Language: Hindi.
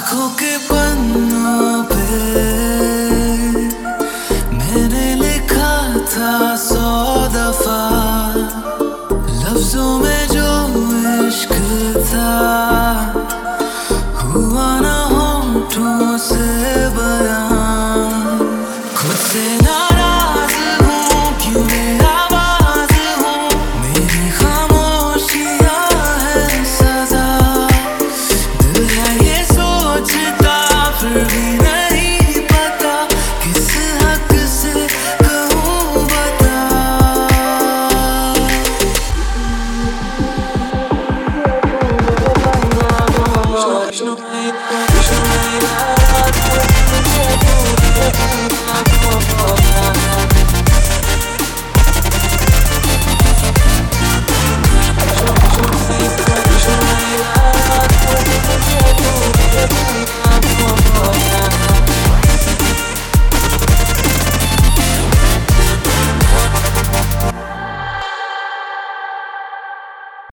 आँखों के पन्नों पे मैंने लिखा था 100 दफा, लफ्जों में जो इश्क था हुआ ना होठों से बयां। खुद से नाराज हूँ, क्यों बेआवाज हूँ, मेरी खामोशियाँ है सजा। दिल है ये सोचता फिर भी नहीं पता, किस हक से कहूँ बता।